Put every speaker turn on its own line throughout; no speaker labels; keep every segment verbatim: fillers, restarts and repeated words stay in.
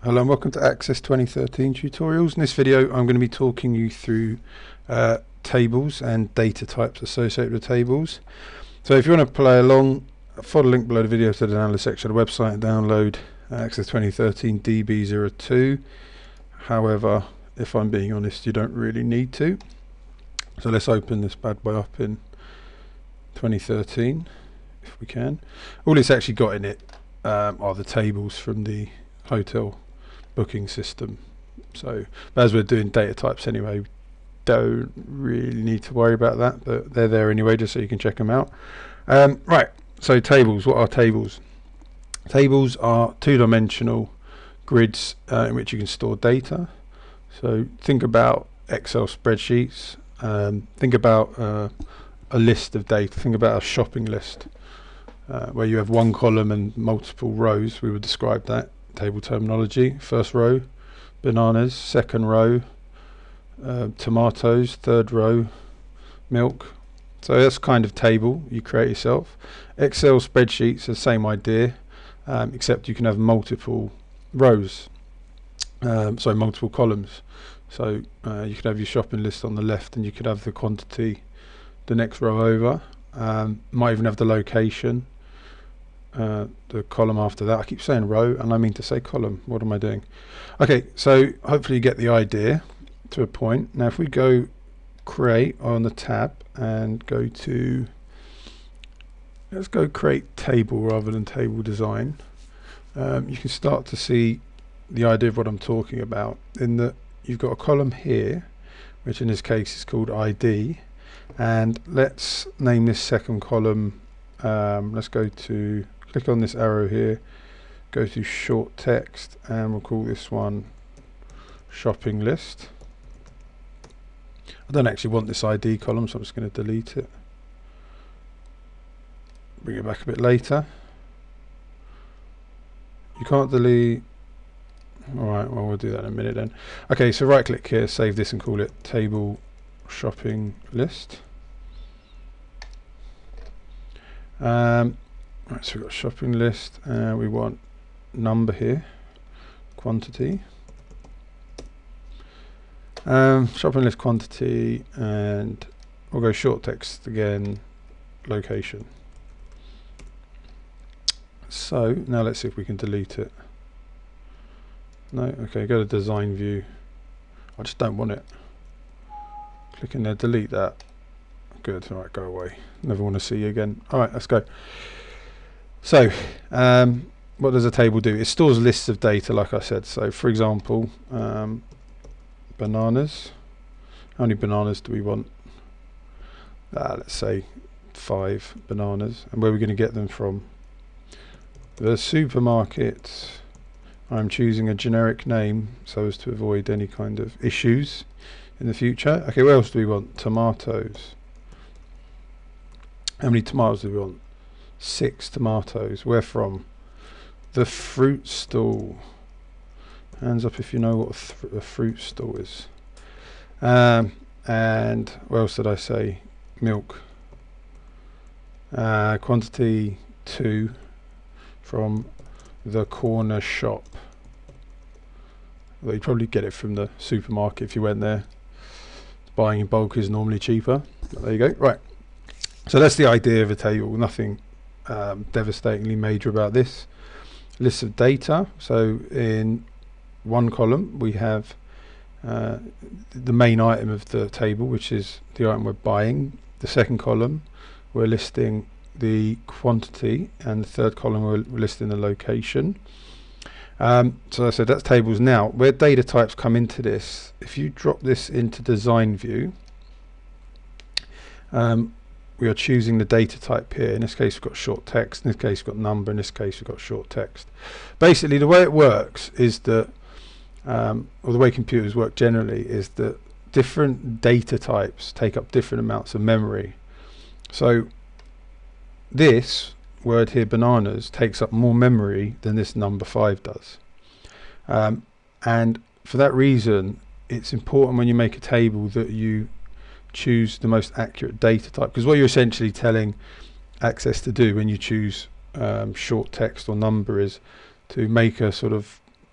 Hello and welcome to Access twenty thirteen tutorials. In this video I'm going to be talking you through uh, tables and data types associated with tables. So if you want to play along, follow the link below the video to the download section of the website and download uh, Access twenty thirteen D B zero two. However, if I'm being honest, you don't really need to. So let's open this bad boy up in twenty thirteen if we can. All it's actually got in it um, are the tables from the hotel booking system. So but as we're doing data types anyway, we don't really need to worry about that, but they're there anyway just so you can check them out. Um, right, so tables. What are tables? Tables are two-dimensional grids uh, in which you can store data. So think about Excel spreadsheets, um, think about uh, a list of data, think about a shopping list uh, where you have one column and multiple rows. We would describe that table terminology. First row, bananas. Second row, uh, tomatoes. Third row, milk. So that's kind of table you create yourself. Excel spreadsheets are the same idea, um, except you can have multiple rows, um, so multiple columns. So uh, you could have your shopping list on the left and you could have the quantity the next row over. Um, might even have the location. Uh, the column after that. I keep saying row and I mean to say column. What am I doing? Okay, so hopefully you get the idea to a point. Now if we go create on the tab and go to, let's go create table rather than table design, um, you can start to see the idea of what I'm talking about, in that you've got a column here which in this case is called I D, and let's name this second column, um, let's go to click on this arrow here, go to short text, and we'll call this one shopping list. I don't actually want this I D column, so I'm just going to delete it. Bring it back a bit later. You can't delete. Alright, well we'll do that in a minute then. Okay, so right click here, save this and call it table shopping list. Um, Right, so we've got shopping list, and uh, we want number here, quantity, um, shopping list quantity, and we'll go short text again, location. So now let's see if we can delete it. No, okay, go to design view. I just don't want it. Click in there, delete that. Good, alright, go away. Never want to see you again. Alright, let's go. So, um, what does a table do? It stores lists of data, like I said. So, for example, um, bananas. How many bananas do we want? Uh, let's say five bananas. And where are we going to get them from? The supermarket. I'm choosing a generic name so as to avoid any kind of issues in the future. Okay, what else do we want? Tomatoes. How many tomatoes do we want? Six tomatoes. Where from? The fruit stall. Hands up if you know what a, th a fruit stall is. Um, and what else did I say? Milk. Uh, quantity two from the corner shop. Well, you'd probably get it from the supermarket if you went there. Buying in bulk is normally cheaper. But there you go. Right. So that's the idea of a table. Nothing Um, devastatingly major about this. List of data. So in one column we have uh, the main item of the table, which is the item we're buying. The second column we're listing the quantity, and the third column we're listing the location. Um, so I said that's tables. Now where data types come into this, if you drop this into design view, um, we are choosing the data type here. In this case we've got short text, in this case we've got number, in this case we've got short text. Basically the way it works is that, um, or the way computers work generally, is that different data types take up different amounts of memory. So this word here, bananas, takes up more memory than this number five does. Um, and for that reason it's important when you make a table that you choose the most accurate data type, because what you're essentially telling Access to do when you choose um, short text or number is to make a sort of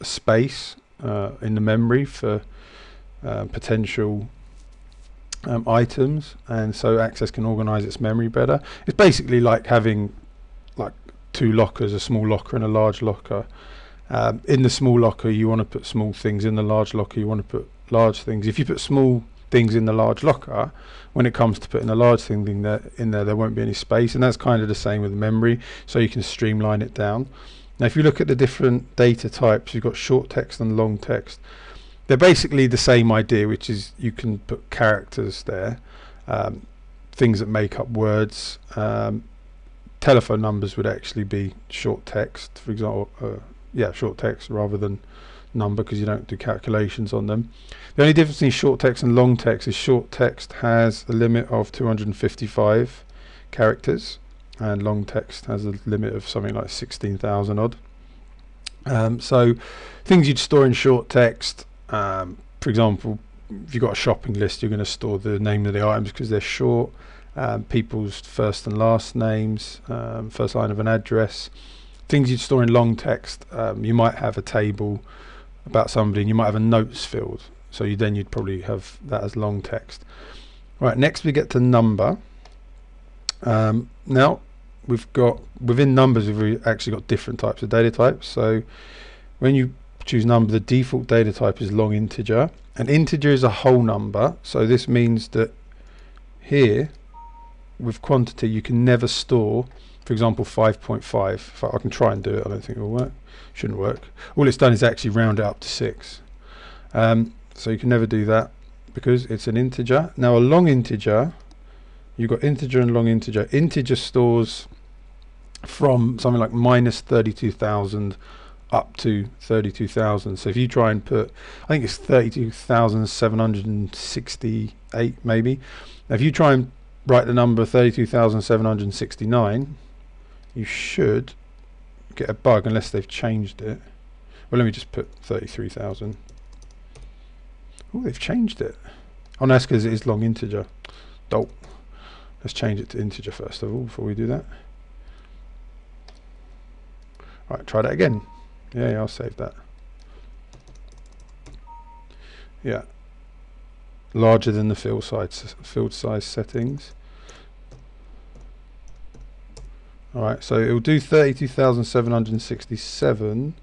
a space uh, in the memory for uh, potential um, items, and so Access can organize its memory better. It's basically like having like two lockers, a small locker and a large locker. Um, in the small locker you want to put small things, in the large locker you want to put large things. If you put small things in the large locker, when it comes to putting a large thing in there, in there there won't be any space, and that's kind of the same with memory, so you can streamline it down. Now if you look at the different data types, you've got short text and long text. They're basically the same idea, which is you can put characters there, um, things that make up words. Um, telephone numbers would actually be short text, for example, uh, yeah, short text rather than number, because you don't do calculations on them. The only difference between short text and long text is short text has a limit of two hundred fifty-five characters, and long text has a limit of something like sixteen thousand odd. Um, so things you'd store in short text, um, for example, if you've got a shopping list, you're going to store the name of the items because they're short, um, people's first and last names, um, first line of an address. Things you'd store in long text, um, you might have a table about somebody and you might have a notes field, so you then you'd probably have that as long text. Right, next we get to number. Um, now we've got, within numbers we've actually got different types of data types. So when you choose number, the default data type is long integer. An integer is a whole number, so this means that here with quantity you can never store, for example, five point five. I can try and do it, I don't think it will work. Shouldn't work. All it's done is actually round it up to six. Um, so you can never do that because it's an integer. Now a long integer, you've got integer and long integer. Integer stores from something like minus thirty-two thousand up to thirty-two thousand. So if you try and put, I think it's thirty-two thousand seven hundred sixty-eight maybe. Now if you try and write the number thirty-two thousand seven hundred sixty-nine, you should get a bug unless they've changed it. Well, let me just put thirty-three thousand. Oh, they've changed it. Oh no, that's because it is long integer. Dope. Let's change it to integer first of all before we do that. Right, try that again. Yeah, yeah, I'll save that. Yeah, larger than the field size field size settings. All right, so it will do thirty-two thousand seven hundred sixty-seven.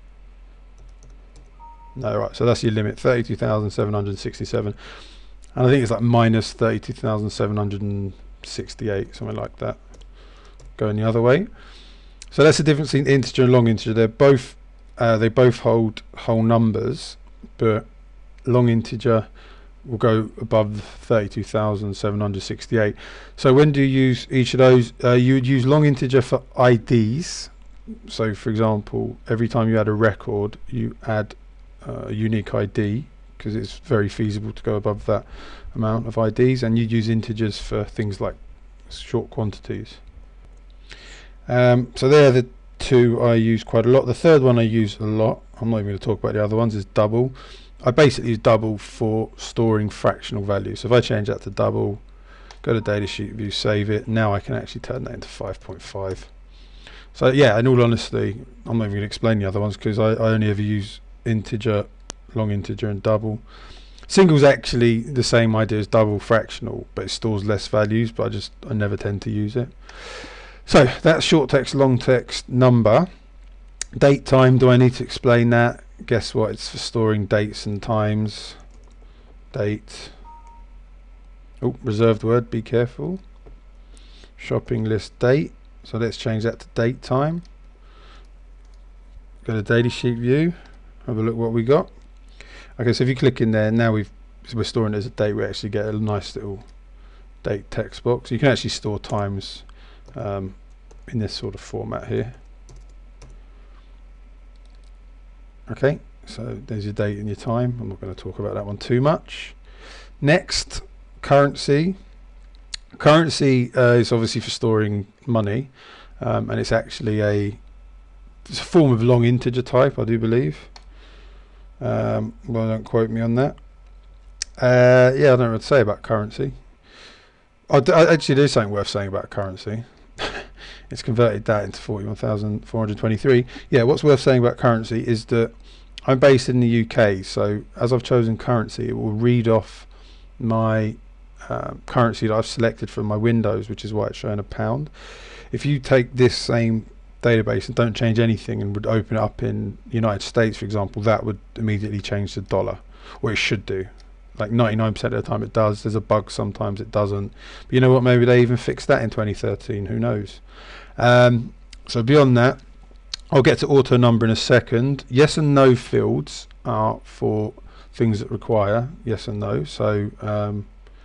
No, right, so that's your limit, thirty-two thousand seven hundred sixty-seven, and I think it's like minus thirty-two thousand seven hundred sixty-eight, something like that, going the other way. So that's the difference between integer and long integer. They're both uh, they both hold whole numbers, but long integer will go above thirty-two thousand seven hundred sixty-eight. So when do you use each of those? Uh, you would use long integer for I Ds. So for example, every time you add a record, you add uh, a unique I D, because it's very feasible to go above that amount of I Ds, and you'd use integers for things like short quantities. Um, so they're the two I use quite a lot. The third one I use a lot, I'm not even going to talk about the other ones, is double. I basically use double for storing fractional values. So if I change that to double, go to datasheet view, save it, now I can actually turn that into five point five. So yeah, in all honesty, I'm not even going to explain the other ones because I, I only ever use integer, long integer and double. Single's actually the same idea as double, fractional, but it stores less values, but I just I never tend to use it. So that's short text, long text, number. Date time, do I need to explain that? Guess what, it's for storing dates and times. Date. Oh, reserved word, be careful. Shopping list date. So let's change that to date time. Go to datasheet view, have a look what we got. Okay, so if you click in there, now we've we're storing it as a date, we actually get a nice little date text box. You can actually store times um, in this sort of format here. Okay, so there's your date and your time. I'm not going to talk about that one too much. Next, currency. Currency uh, is obviously for storing money, um, and it's actually a, it's a form of long integer type, I do believe. Um, well, don't quote me on that. Uh, yeah, I don't know what to say about currency. I, d I actually do something worth saying about currency. It's converted that into forty-one thousand four hundred twenty-three. Yeah, what's worth saying about currency is that I'm based in the U K, so as I've chosen currency, it will read off my uh, currency that I've selected from my Windows, which is why it's showing a pound. If you take this same database and don't change anything and would open it up in United States, for example, that would immediately change to dollar, or it should do. Like ninety-nine percent of the time it does. There's a bug sometimes it doesn't. But you know what, maybe they even fixed that in twenty thirteen, who knows. Um, so beyond that, I'll get to auto number in a second. Yes and no fields are for things that require yes and no. So um,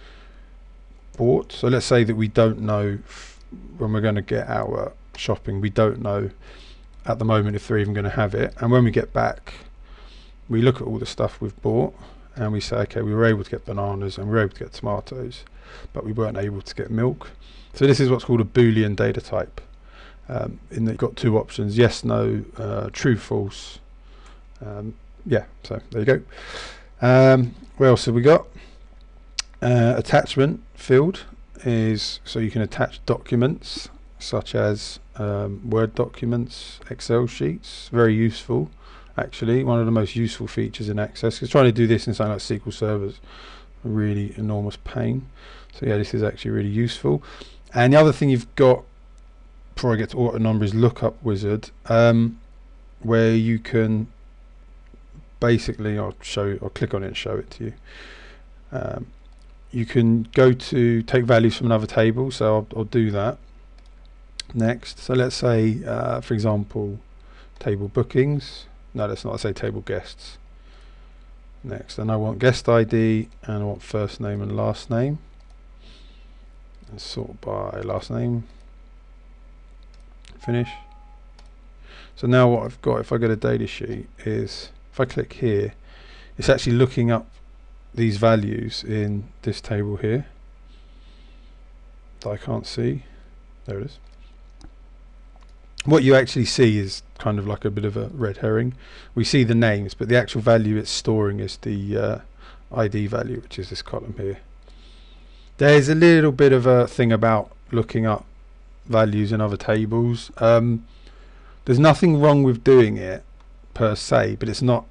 bought. So let's say that we don't know when we're going to get our shopping. We don't know at the moment if they're even going to have it. And when we get back, we look at all the stuff we've bought and we say, okay, we were able to get bananas and we were able to get tomatoes, but we weren't able to get milk. So this is what's called a Boolean data type. Um, in that you've got two options: yes, no, uh, true, false. Um, yeah, so there you go. Um, what else have we got? Uh, attachment field is so you can attach documents such as um, Word documents, Excel sheets. Very useful, actually. One of the most useful features in Access. Because trying to do this in something like S Q L servers, a really enormous pain. So yeah, this is actually really useful. And the other thing you've got before I get to auto number is lookup wizard, um, where you can basically, I'll show you, I'll click on it and show it to you. Um, you can go to take values from another table, so I'll, I'll do that next. So let's say, uh, for example, table bookings. No, that's not. I say table guests. Next, and I want guest I D and I want first name and last name. And sort by last name. Finish. So now what I've got, if I go to data sheet, is if I click here, it's actually looking up these values in this table here that I can't see. There it is. What you actually see is kind of like a bit of a red herring. We see the names, but the actual value it's storing is the uh, I D value, which is this column here. There's a little bit of a thing about looking up values in other tables. Um, there's nothing wrong with doing it per se, but it's not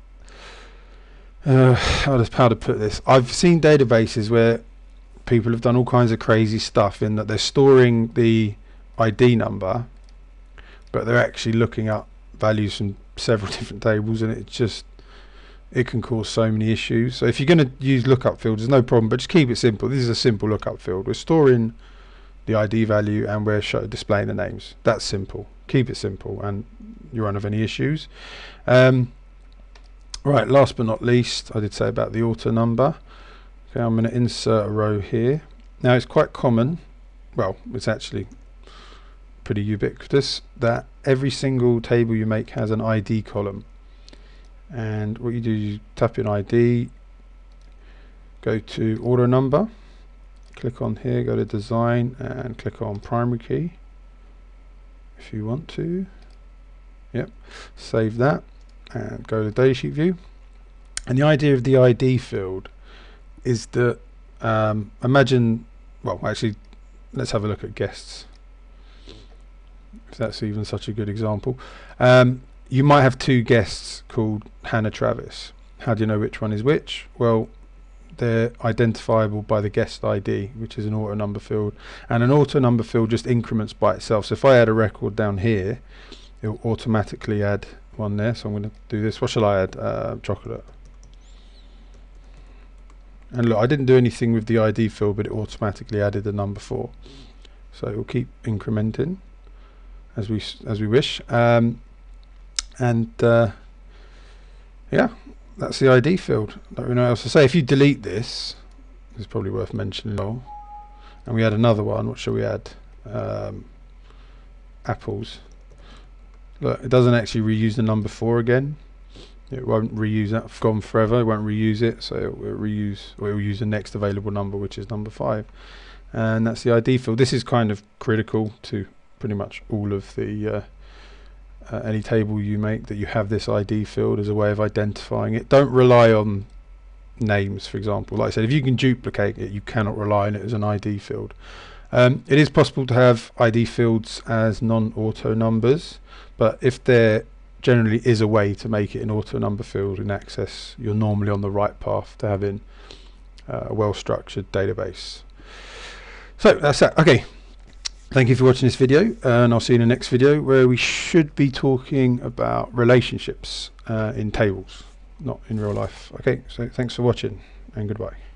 uh, how to, how to put this. I've seen databases where people have done all kinds of crazy stuff in that they're storing the I D number, but they're actually looking up values from several different tables, and it just it can cause so many issues. So if you're going to use lookup fields, there's no problem, but just keep it simple. This is a simple lookup field. We're storing the I D value and we're show, displaying the names. That's simple. Keep it simple and you won't have any issues. Um, right, last but not least, I did say about the auto number. Okay, I'm going to insert a row here. Now it's quite common, well, it's actually pretty ubiquitous, that every single table you make has an I D column. And what you do, you tap in I D, go to auto number, click on here, go to design and click on primary key if you want to. Yep, save that and go to datasheet view. And the idea of the I D field is that um, imagine, well actually let's have a look at guests, if that's even such a good example. Um, you might have two guests called Hannah Travis. How do you know which one is which? Well, they're identifiable by the guest I D, which is an auto number field, and an auto number field just increments by itself. So if I add a record down here, it will automatically add one there. So I'm going to do this. What shall I add? Uh, chocolate. And look, I didn't do anything with the I D field, but it automatically added the number four. So it will keep incrementing as we as we wish. Um, and uh, yeah. That's the I D field. Don't really know what else to say. If you delete this, it's probably worth mentioning. And we add another one. What shall we add? Um, apples. Look, it doesn't actually reuse the number four again. It won't reuse that. Gone forever. It won't reuse it. So it will reuse, or it will use the next available number, which is number five. And that's the I D field. This is kind of critical to pretty much all of the. Uh, Uh, any table you make, that you have this I D field as a way of identifying it. Don't rely on names, for example. Like I said, if you can duplicate it, you cannot rely on it as an I D field. Um, it is possible to have I D fields as non-auto numbers, but if they're generally is a way to make it an auto number field in Access. You're normally on the right path to having uh, a well-structured database. So that's that. Okay, thank you for watching this video, and I'll see you in the next video where we should be talking about relationships uh, in tables, not in real life. Okay, so thanks for watching and goodbye.